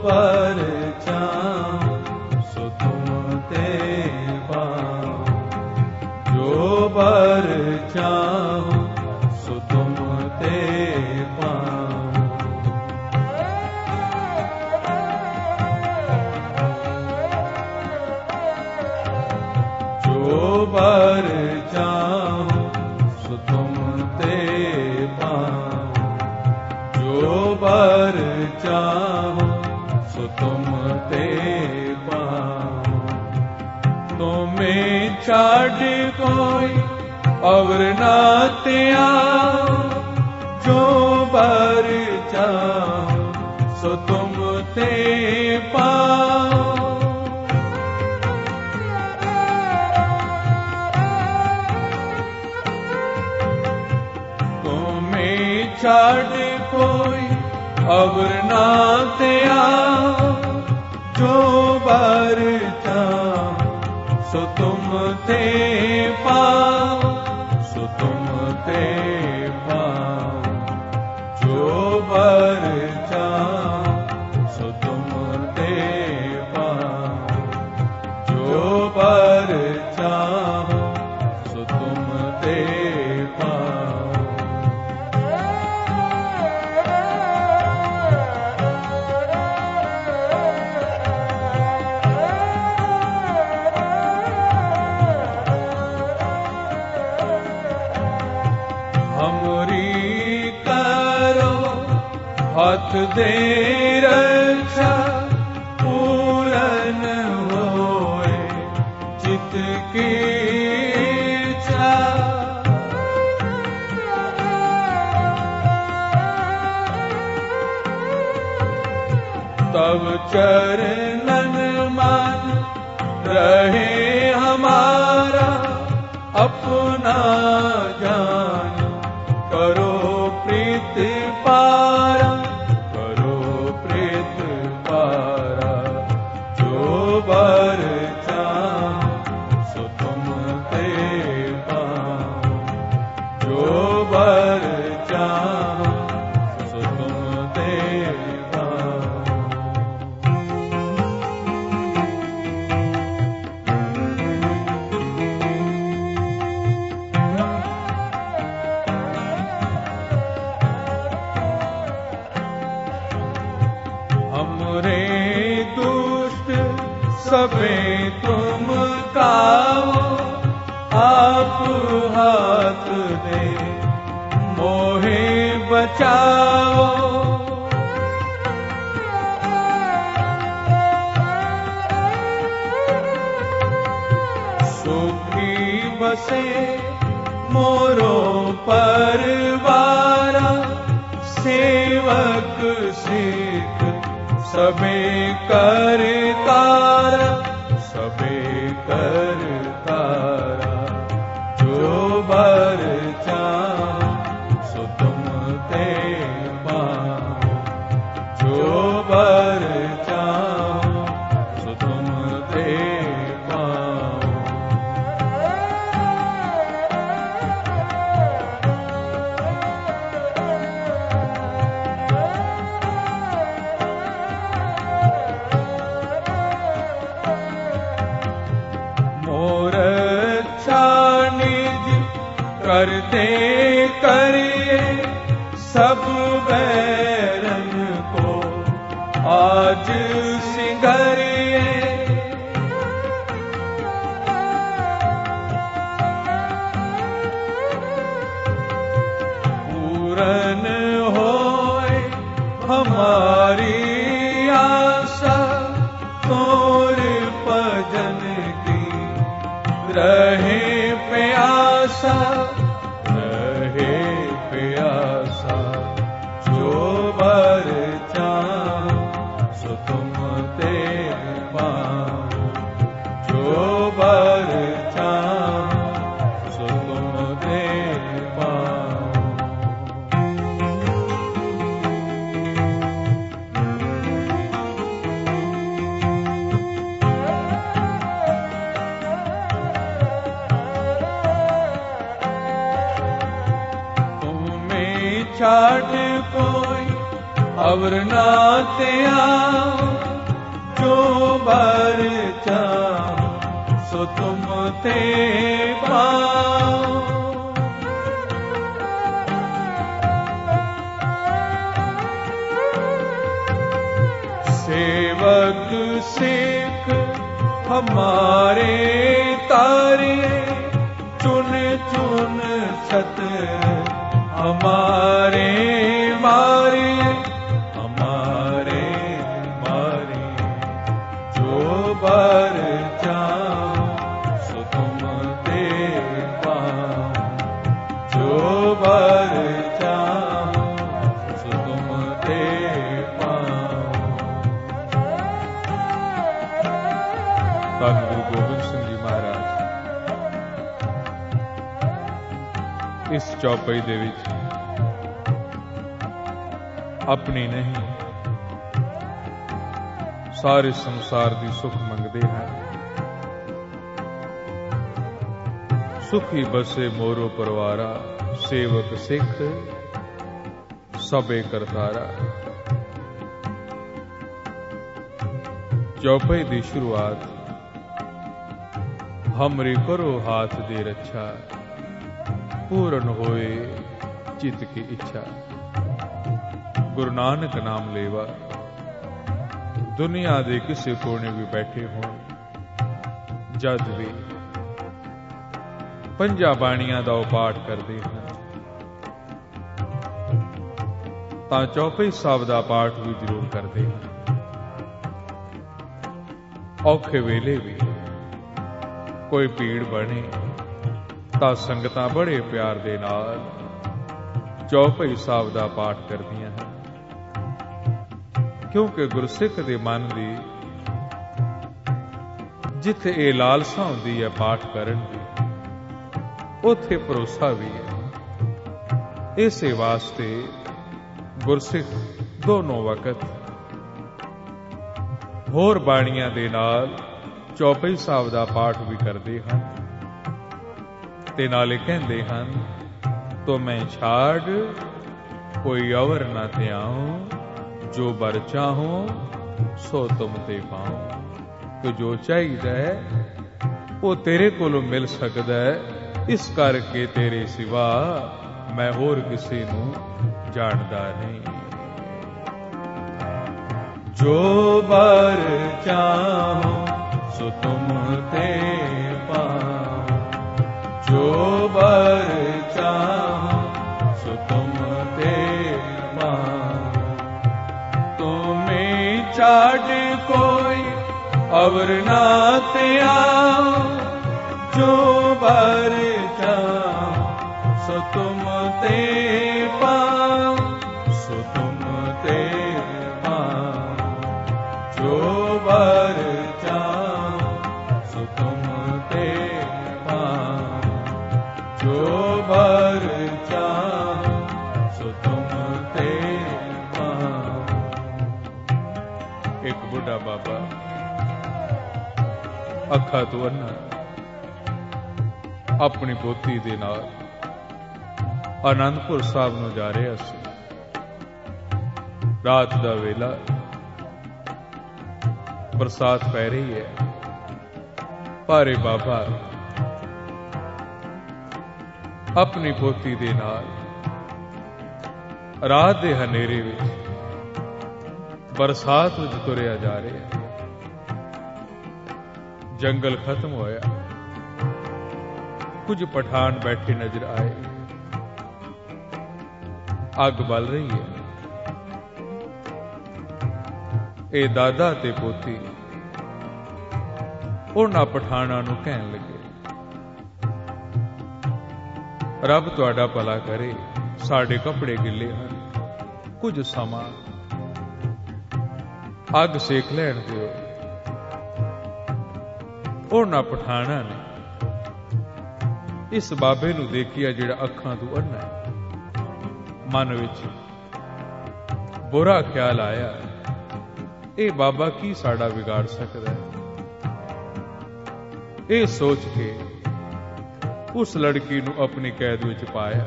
बर चाहूं सो तुम ते पाऊं, जो बर चाहूं सो तुम ते पाऊं। जो बर चाहूं सो तुम ते पाऊं, जो बर चाहूं सो तुम ते पाऊं। तुम्हें छाड़ कोई और ना त्याऊं, जो बर चाहूं सो तुम ते पाऊं। तुम्हें छाड़ कोई और ना त्याऊं, जो बर चाहूं सो तुम ते पाऊं, सो तुम ते पाऊं। जो बर चाहूं सो तुम ते पाऊं, जो बर चाहूं सो तुम ते पाऊं। हमरी करो हाथ दे रक्षा, पूरन होए चित की इच्छा। तब चरणन मन रहे हमारा, अपना जान करो प्रीत पारा, करो प्रीत पारा। जो बर चाहूं सो तुम ते पाऊं, जो बर चाहूं सो तुम ते पाऊं। हमरे दुष्ट सबे तुम काओ, आप हाथ दे मोहे बचाओ। सुखी बसे मोरो परवारा, सेवक सिख सबे करतारा, सबे करतारा। जो बर चाहूं सो तुम ते पाऊं, जो बर चाहूं सो तुम ते पाऊं। मोर अच्छा निज करते करिए, सब बैरन को आज सिंगरिए। पूरन होए हमारी आशा, तोर भजन की रहे प्यासा, रहे प्यासा। जो बर चाहूं सो तुम ते पाऊं, जो बर चाहूं सो तुम ते पाऊं। छाड़ कोई और ना त्याऊं, सो तुम ते पाओ। सेवक सिख हमारे तारिये, चुन चुन सत हमारे मारिये, हमारे मारिये। जो बर चाहो सो तुम दे पाओ, जो बर चाहो सो तुम दे पाओ। ਧੰਨ ਗੁਰੂ ਗੋਬਿੰਦ ਸਿੰਘ ਜੀ ਮਹਾਰਾਜ ਇਸ ਚੌਪਈ ਦੇ ਵਿੱਚ ਆਪਣੀ ਨਹੀਂ ਸਾਰੇ ਸੰਸਾਰ ਦੀ ਸੁਖ ਮੰਗਦੇ ਹਨ। ਸੁਖੀ ਬਸੇ ਮੋਰੋ ਪਰਵਾਰਾ, ਸੇਵਕ ਸਿੱਖ ਸਭੇ ਕਰਤਾਰਾ। ਚੌਪਈ ਦੀ ਸ਼ੁਰੂਆਤ हमरे करो हाथ दे रक्षा, पूर्ण होए चित की इच्छा। गुरु नानक नाम लेवा दुनिया दे किसी कोने भी बैठे हो, जद भी पंजा बाणियां दा पाठ करते हैं तां चौपई साहब दा पाठ भी जरूर करते हैं। औखे वेले भी कोई भीड़ बने तां संगतां बड़े प्यार दे नाल चौपई साहब दा पाठ करदियां हैं, क्योंकि गुरसिख दे मन दी जिथे ये लालसा हुंदी है पाठ करन दी, उथे भरोसा भी है। इसे वास्ते गुरसिख दोनों वक्त होर बाणियां दे नाल चौपई साहब दा पाठ भी करते हैं ते नाले कहते हैं, तो मैं छाड़ कोई अवर न त्याऊं, जो बर चाहूं सो तुम ते पाऊं। तो जो चाहिए वो तेरे कोलों मिल सकता है, इस करके तेरे सिवा मैं होर किसी नूं जानदा नहीं। जो बर चाहूं सो तुम ते पाओ, जो बर चाहो सो तुम ते पाओ। तुम्हें छाड़ कोई अवर ना त्याओ, जो बर चाहो सो तुम ते पाओ, सो तुम ते पाओ। जो बर जो बर चाहो सो तुम ते पाओ। एक बुढ़ा बाबा अखा तो अन्ना अपनी पोती दे नाल आनंदपुर साहब नूं जा रहा सी। रात दा वेला बरसात पै रही है, भारे बाबा अपनी पोती दे नाल रात दे हनेरे विच बरसात विच तुरिया जा रहा। जंगल खत्म होया, कुछ पठान बैठे नजर आए। अग बल रही है। ए दादा ते पोती उन्हां पठाणा नूं कहण लगे, रब तुहाडा भला करे, साडे कपड़े गिले हन, कुछ समा अग सेक लैण दिओ। उन्हां पठाणा ने इस बाबे नूं देखिया जिहड़ा अखां तों अन्ना है। मन विच बुरा ख्याल आया, ये बाबा की साड़ा बिगाड़ सकता है। ये सोच के उस लड़की नूं अपनी कैद विच पाया,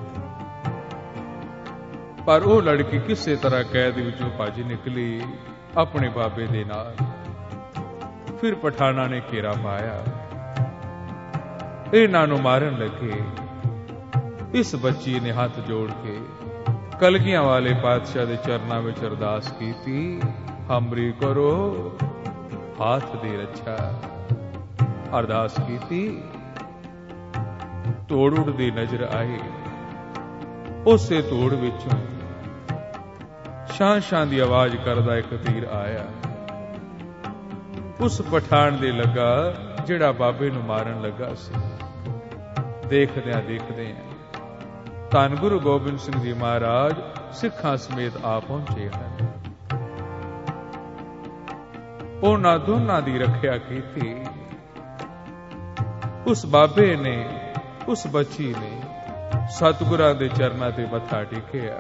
पर वो लड़की किसी तरह कैद विचों भज निकली अपने बाबे दे नाल। फिर पठाना ने घेरा पाया, ਇਹਨਾਂ ਨੂੰ ਮਾਰਨ ਲੱਗੇ। ਇਸ ਬੱਚੀ ਨੇ ਹੱਥ ਜੋੜ ਕੇ ਕਲਗੀਆਂ ਵਾਲੇ ਪਾਤਸ਼ਾਹ ਦੇ ਚਰਨਾਂ ਵਿੱਚ ਅਰਦਾਸ ਕੀਤੀ, ਹਮਰੀ ਕਰੋ ਹਾਥ ਦੀ ਰੱਛਾ। ਅਰਦਾਸ ਕੀਤੀ, ਧੂੜ ਉੱਡਦੀ ਨਜ਼ਰ ਆਈ। ਉਸੇ ਧੂੜ ਵਿੱਚੋਂ ਸ਼ਾਂ ਦੀ ਆਵਾਜ਼ ਕਰਦਾ ਇੱਕ ਤੀਰ ਆਇਆ। ਉਸ ਪਠਾਨ ਦੇ ਲੱਗਾ ਜਿਹੜਾ ਬਾਬੇ ਨੂੰ ਮਾਰਨ ਲੱਗਾ ਸੀ। ਦੇਖਦਿਆਂ ਧੰਨ ਗੁਰੂ ਗੋਬਿੰਦ ਸਿੰਘ ਜੀ ਮਹਾਰਾਜ ਸਿੱਖਾਂ ਸਮੇਤ ਆ ਪਹੁੰਚੇ ਹਨ। ਉਹਨਾਂ ਦੋਨਾਂ ਦੀ ਰੱਖਿਆ ਕੀਤੀ। ਉਸ ਬਾਬੇ ਨੇ, ਉਸ ਬੱਚੀ ਨੇ ਸਤਿਗੁਰਾਂ ਦੇ ਚਰਨਾਂ ਤੇ ਮੱਥਾ ਟੇਕਿਆ।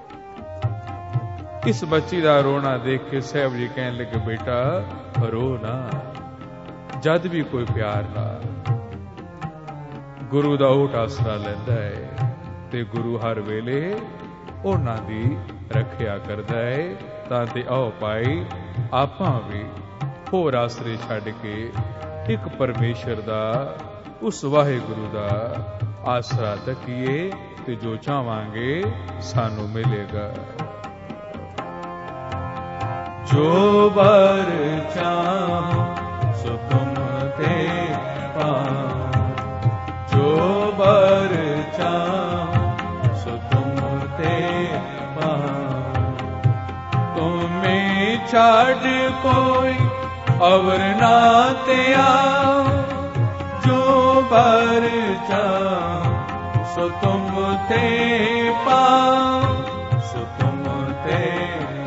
ਇਸ ਬੱਚੀ ਦਾ ਰੋਣਾ ਦੇਖ ਕੇ ਸਾਹਿਬ ਜੀ ਕਹਿਣ ਲੱਗੇ, ਬੇਟਾ ਰੋ ਨਾ, ਜਦ ਵੀ ਕੋਈ ਪਿਆਰ ਨਾਲ ਗੁਰੂ ਦਾ ਓਟ ਆਸਰਾ ਲੈਂਦਾ ਹੈ ਤੇ ਗੁਰੂ ਹਰ ਵੇਲੇ ਉਹਨਾਂ ਦੀ ਰੱਖਿਆ ਕਰਦਾ ਹੈ। ਤਾਂ ਤੇ ਆਓ ਭਾਈ ਆਪਾਂ ਵੀ ਹੋਰ ਆਸਰੇ ਛੱਡ ਕੇ ਇੱਕ ਪਰਮੇਸ਼ਰ ਦਾ, ਉਸ ਵਾਹਿਗੁਰੂ ਦਾ ਆਸਰਾ ਤੱਕੀਏ ਤੇ ਜੋ ਚਾਹਾਂਗੇ ਸਾਨੂੰ ਮਿਲੇਗਾ। ਜੋ ਬਰ ਚਾਹੋ ਸੋ ਤੁਮ ਤੇ ਪਾਓ, ਜੋ ਬਰ ਚਾਹੋ ਸੋ ਤੁਮ ਤੇ ਪਾਓ। ਤੁਮੇ ਛੱਡ ਕੋਈ ਅਵਰ ਨਾ ਤੇ ਆਓ, ਜੋ ਬਰ ਚਾਹੋ ਸੋ ਤੁਮ ਤੇ ਪਾਓ, ਸੋ ਤੁਮ ਤੇ